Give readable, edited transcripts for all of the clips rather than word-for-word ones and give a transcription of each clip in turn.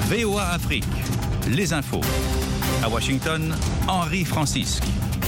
VOA Afrique, les infos. À Washington, Henri Francisque.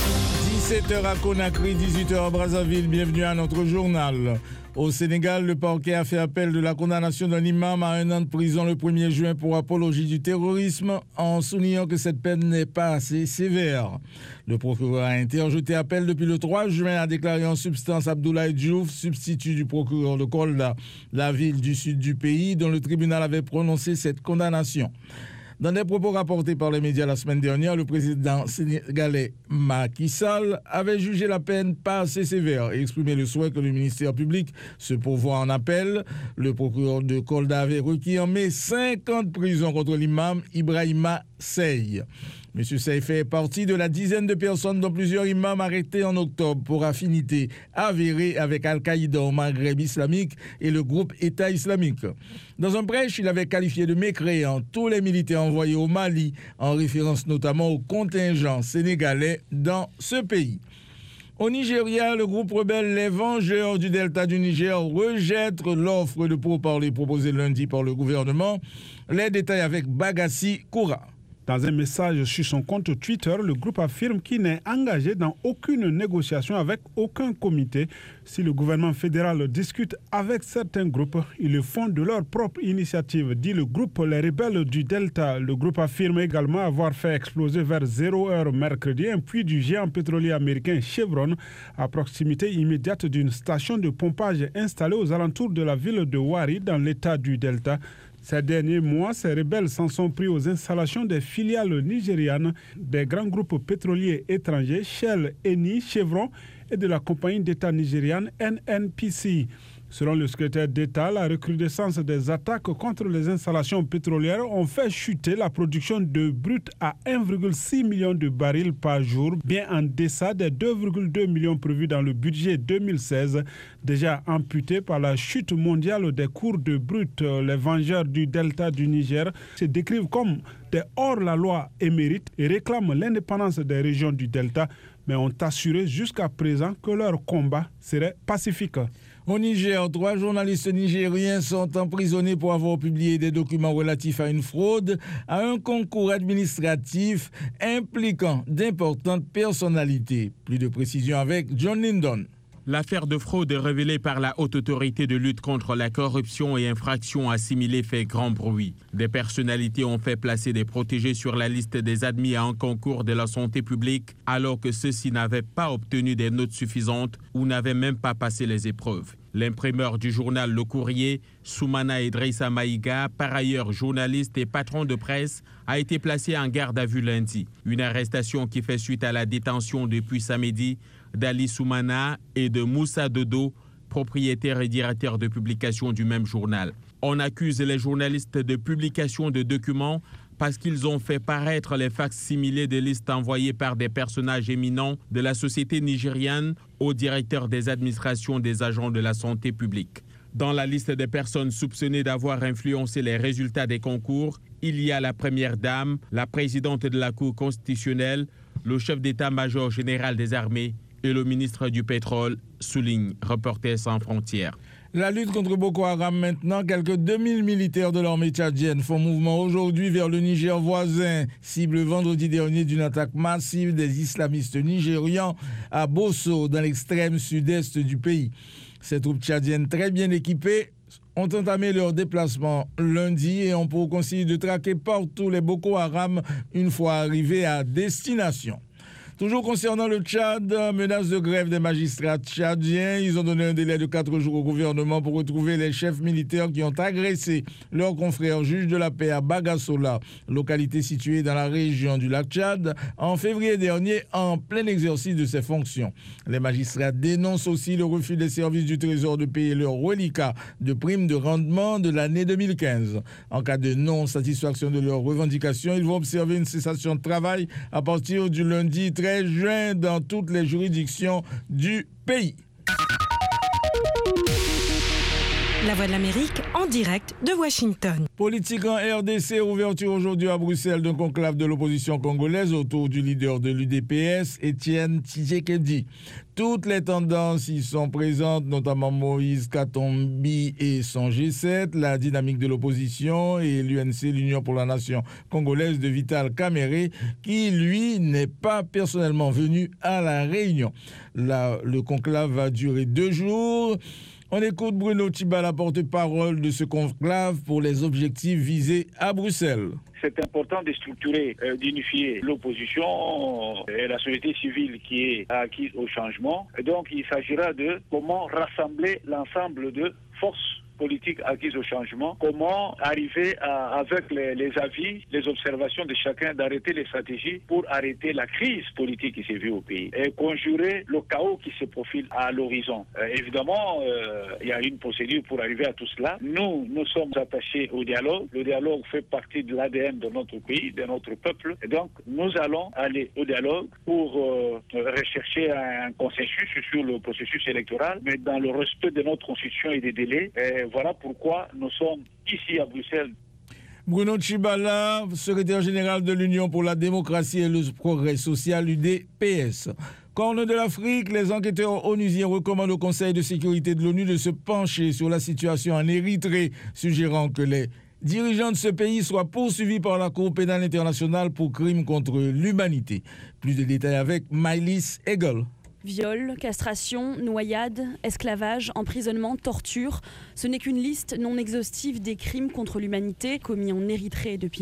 17h à Conakry, 18h à Brazzaville. Bienvenue à notre journal. Au Sénégal, le parquet a fait appel de la condamnation d'un imam à 1 an de prison le 1er juin pour apologie du terrorisme, en soulignant que cette peine n'est pas assez sévère. Le procureur a interjeté appel depuis le 3 juin, a déclaré en substance Abdoulaye Diouf, substitut du procureur de Kolda, la ville du sud du pays, dont le tribunal avait prononcé cette condamnation. Dans des propos rapportés par les médias la semaine dernière, le président sénégalais Macky Sall avait jugé la peine pas assez sévère et exprimé le souhait que le ministère public se pourvoie en appel. Le procureur de Kolda avait requis en mai 50 prisons contre l'imam Ibrahima Sey. M. Sey fait partie de la dizaine de personnes dont plusieurs imams arrêtés en octobre pour affinité avérée avec Al-Qaïda au Maghreb islamique et le groupe État islamique. Dans un prêche, il avait qualifié de mécréants tous les militaires envoyés au Mali, en référence notamment au contingent sénégalais dans ce pays. Au Nigeria, le groupe rebelle Les Vengeurs du Delta du Niger rejette l'offre de pourparlers proposée lundi par le gouvernement. Les détails avec Bagassi Koura. Dans un message sur son compte Twitter, le groupe affirme qu'il n'est engagé dans aucune négociation avec aucun comité. Si le gouvernement fédéral discute avec certains groupes, ils le font de leur propre initiative, dit le groupe Les Rebelles du Delta. Le groupe affirme également avoir fait exploser vers 0h mercredi un puits du géant pétrolier américain Chevron à proximité immédiate d'une station de pompage installée aux alentours de la ville de Warri dans l'état du Delta. Ces derniers mois, ces rebelles s'en sont pris aux installations des filiales nigérianes des grands groupes pétroliers étrangers Shell, Eni, Chevron et de la compagnie d'État nigériane NNPC. Selon le secrétaire d'État, la recrudescence des attaques contre les installations pétrolières ont fait chuter la production de brut à 1,6 million de barils par jour, bien en deçà des 2,2 millions prévus dans le budget 2016, déjà amputé par la chute mondiale des cours de brut. Les Vengeurs du Delta du Niger se décrivent comme des hors-la-loi émérites et réclament l'indépendance des régions du Delta, mais ont assuré jusqu'à présent que leur combat serait pacifique. Au Niger, 3 journalistes nigériens sont emprisonnés pour avoir publié des documents relatifs à une fraude à un concours administratif impliquant d'importantes personnalités. Plus de précisions avec John Lindon. L'affaire de fraude révélée par la Haute Autorité de lutte contre la corruption et infractions assimilées fait grand bruit. Des personnalités ont fait placer des protégés sur la liste des admis à un concours de la santé publique alors que ceux-ci n'avaient pas obtenu des notes suffisantes ou n'avaient même pas passé les épreuves. L'imprimeur du journal Le Courrier, Soumana Idrissa Maïga, par ailleurs journaliste et patron de presse, a été placé en garde à vue lundi. Une arrestation qui fait suite à la détention depuis samedi d'Ali Soumana et de Moussa Dodo, propriétaire et directeur de publication du même journal. On accuse les journalistes de publication de documents parce qu'ils ont fait paraître les facs-similés des listes envoyées par des personnages éminents de la société nigériane au directeur des administrations des agents de la santé publique. Dans la liste des personnes soupçonnées d'avoir influencé les résultats des concours, il y a la première dame, la présidente de la Cour constitutionnelle, le chef d'état-major général des armées et le ministre du pétrole, souligne Reporters sans frontières. La lutte contre Boko Haram maintenant, quelques 2000 militaires de l'armée tchadienne font mouvement aujourd'hui vers le Niger voisin, cible vendredi dernier d'une attaque massive des islamistes nigérians à Bosso, dans l'extrême sud-est du pays. Ces troupes tchadiennes très bien équipées ont entamé leur déplacement lundi et ont pour consigne de traquer partout les Boko Haram une fois arrivés à destination. Toujours concernant le Tchad, menace de grève des magistrats tchadiens. Ils ont donné un délai de 4 jours au gouvernement pour retrouver les chefs militaires qui ont agressé leurs confrères juges de la paix à Bagassola, localité située dans la région du lac Tchad, en février dernier, en plein exercice de ses fonctions. Les magistrats dénoncent aussi le refus des services du Trésor de payer leur reliquat de primes de rendement de l'année 2015. En cas de non-satisfaction de leurs revendications, ils vont observer une cessation de travail à partir du lundi 13 juin dans toutes les juridictions du pays. La Voix de l'Amérique en direct de Washington. Politique en RDC, ouverture aujourd'hui à Bruxelles d'un conclave de l'opposition congolaise autour du leader de l'UDPS, Étienne Tshisekedi. Toutes les tendances y sont présentes, notamment Moïse Katumbi et son G7, la dynamique de l'opposition et l'UNC, l'Union pour la Nation congolaise de Vital Kamerhe, qui, lui, n'est pas personnellement venu à la réunion. Le conclave va durer 2 jours. On écoute Bruno Tshibala, porte-parole de ce conclave pour les objectifs visés à Bruxelles. C'est important de structurer, d'unifier l'opposition et la société civile qui est acquise au changement. Et donc il s'agira de comment rassembler l'ensemble de forces politique acquise au changement, comment arriver avec les avis, les observations de chacun, d'arrêter les stratégies pour arrêter la crise politique qui s'est vue au pays et conjurer le chaos qui se profile à l'horizon. Évidemment, il y a une procédure pour arriver à tout cela. Nous sommes attachés au dialogue. Le dialogue fait partie de l'ADN de notre pays, de notre peuple. Et donc, nous allons aller au dialogue pour rechercher un consensus sur le processus électoral, mais dans le respect de notre constitution et des délais. Voilà pourquoi nous sommes ici à Bruxelles. Bruno Tshibala, secrétaire général de l'Union pour la démocratie et le progrès social, UDPS. Corne de l'Afrique, les enquêteurs onusiens recommandent au Conseil de sécurité de l'ONU de se pencher sur la situation en Érythrée, suggérant que les dirigeants de ce pays soient poursuivis par la Cour pénale internationale pour crimes contre l'humanité. Plus de détails avec Maïlis Egel. Viol, castration, noyade, esclavage, emprisonnement, torture, ce n'est qu'une liste non exhaustive des crimes contre l'humanité commis en Érythrée depuis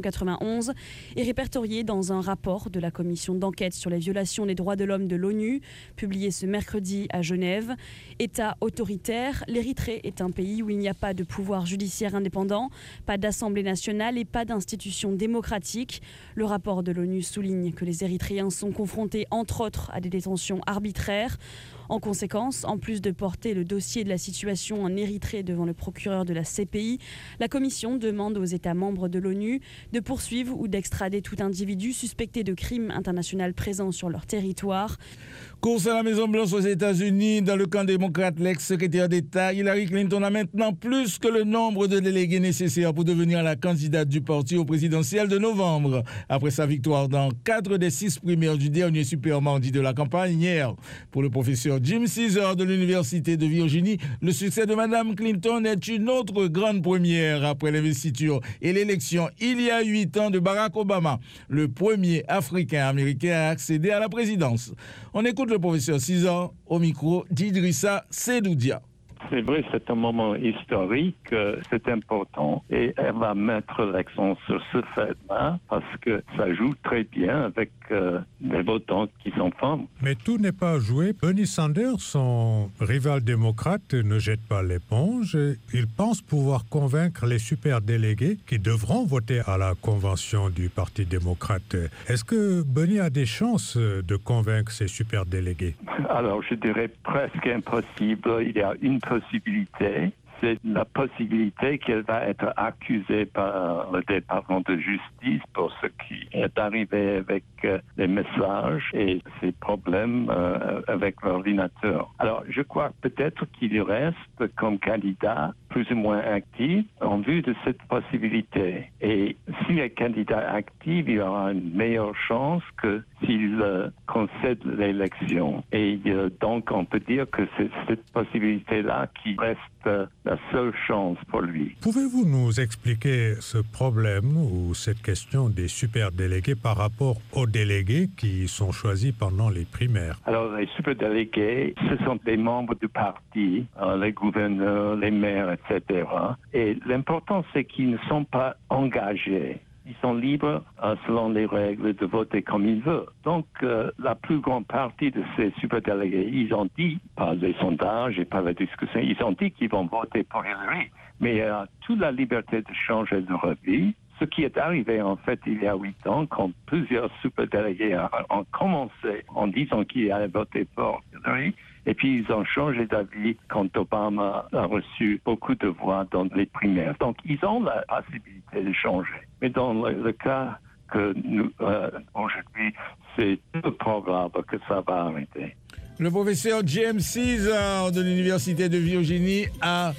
1991 et répertoriés dans un rapport de la commission d'enquête sur les violations des droits de l'homme de l'ONU, publié ce mercredi à Genève. État autoritaire, l'Érythrée est un pays où il n'y a pas de pouvoir judiciaire indépendant, pas d'assemblée nationale et pas d'institutions démocratiques. Le rapport de l'ONU souligne que les Érythréens sont confrontés entre autres à des détentions arbitraire. En conséquence, en plus de porter le dossier de la situation en Érythrée devant le procureur de la CPI, la Commission demande aux États membres de l'ONU de poursuivre ou d'extrader tout individu suspecté de crimes internationaux présents sur leur territoire. Course à la Maison-Blanche aux États-Unis, dans le camp démocrate, l'ex-secrétaire d'État Hillary Clinton a maintenant plus que le nombre de délégués nécessaires pour devenir la candidate du parti au présidentiel de novembre. Après sa victoire dans 4 des 6 primaires du dernier super mardi de la campagne hier. Pour le professeur Jim Cesar de l'Université de Virginie, le succès de Mme Clinton est une autre grande première après l'investiture et l'élection il y a 8 ans de Barack Obama, le premier Africain-Américain à accéder à la présidence. On écoute le professeur Cesar au micro d'Idrissa Sedoudia. C'est vrai, c'est un moment historique, c'est important et elle va mettre l'accent sur ce fait-là parce que ça joue très bien avec les votants qui sont femmes. Mais tout n'est pas joué. Bernie Sanders, son rival démocrate, ne jette pas l'éponge. Il pense pouvoir convaincre les superdélégués qui devront voter à la convention du Parti démocrate. Est-ce que Bernie a des chances de convaincre ces superdélégués? Alors, je dirais presque impossible. Il y a une possibilité, c'est la possibilité qu'elle va être accusée par le département de justice pour ce qui est arrivé avec les messages et ses problèmes avec l'ordinateur. Alors, je crois peut-être qu'il reste comme candidat plus ou moins actif en vue de cette possibilité. Et s'il est candidat actif, il aura une meilleure chance que s'il concède l'élection. Et donc, on peut dire que c'est cette possibilité-là qui reste la seule chance pour lui. Pouvez-vous nous expliquer ce problème ou cette question des superdélégués par rapport aux délégués qui sont choisis pendant les primaires? Alors, les superdélégués, ce sont des membres du parti, les gouverneurs, les maires, etc. Et l'important, c'est qu'ils ne sont pas engagés. Ils sont libres, selon les règles, de voter comme ils veulent. Donc, la plus grande partie de ces superdélégués, ils ont dit, par les sondages et par la discussion, ils ont dit qu'ils vont voter pour Hillary. Mais il y a toute la liberté de changer leur avis. Ce qui est arrivé, en fait, il y a 8 ans, quand plusieurs superdélégués ont commencé en disant qu'ils allaient voter pour Hillary. Et puis, ils ont changé d'avis quand Obama a reçu beaucoup de voix dans les primaires. Donc, ils ont la possibilité de changer. Mais dans le cas que nous, aujourd'hui, c'est peu probable que ça va arrêter. Le professeur James Cesar de l'Université de Virginie à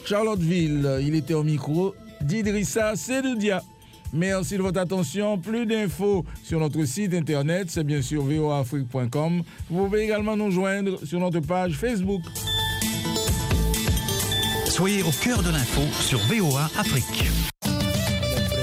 Charlottesville. Il était au micro d'Idrissa Sedoudia. Merci de votre attention. Plus d'infos sur notre site internet, c'est bien sûr voaafrique.com. Vous pouvez également nous joindre sur notre page Facebook. Soyez au cœur de l'info sur VOA Afrique.